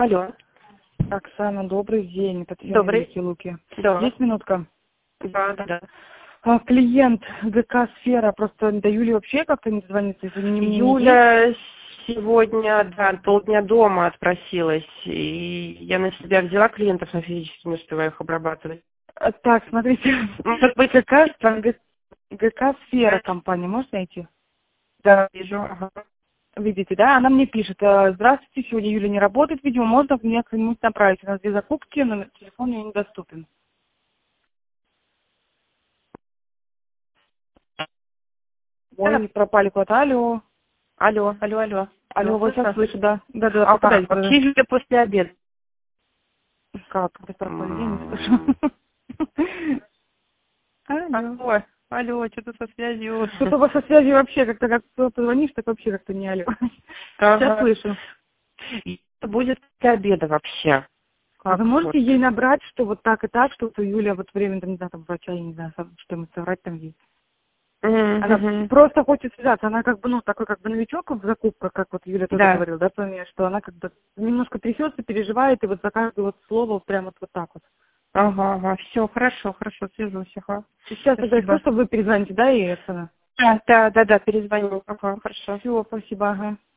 Алло. Оксана, добрый день. Татьяна Добрый. Луки. Да. Есть минутка? Да. Клиент ГК «Сфера», просто до Юли вообще как-то не дозвониться, если не мне. Юля сегодня, полдня дома отпросилась, и я на себя взяла клиентов, на физически не успеваю их обрабатывать. Так, смотрите, Может быть, ГК «Сфера» компания, можете найти? да, вижу. Ага. Видите, да? Она мне пишет: здравствуйте, сегодня Юля не работает, видео, можно мне кому-нибудь направить? У нас 2 закупки, номер телефона мне недоступен. Ой, пропали куда-то. Алло. Алло. Алло, вот сейчас Слышно? слышу, да. Да, Ага. попадайте Вообще куда-то. Юля после обеда. Как? Где пропали? Я не слышу. Алло. Алло, что-то со связью. Что-то у вас со связью вообще как-то, как позвонишь, так вообще как-то не алло. Сейчас слышу. Это будет после обеда вообще. А Как вы можете вот? ей набрать, что вот так и так, что вот у Юля вот время, там, не знаю, там, врача, я не знаю, что ему соврать там есть. Она просто хочет связаться, она как бы, ну, такой как бы новичок в закупках, как вот Юля тоже Да. говорила, да, про меня, что она как бы немножко трясется, переживает, и вот за каждое вот слово вот прям вот так вот. Ага. Все, хорошо, свяжусь. Ага. Сейчас тогда Спасибо. что вы перезвоните, да, и Оксана? Да, перезвоню. Ага, хорошо. Все, спасибо, ага.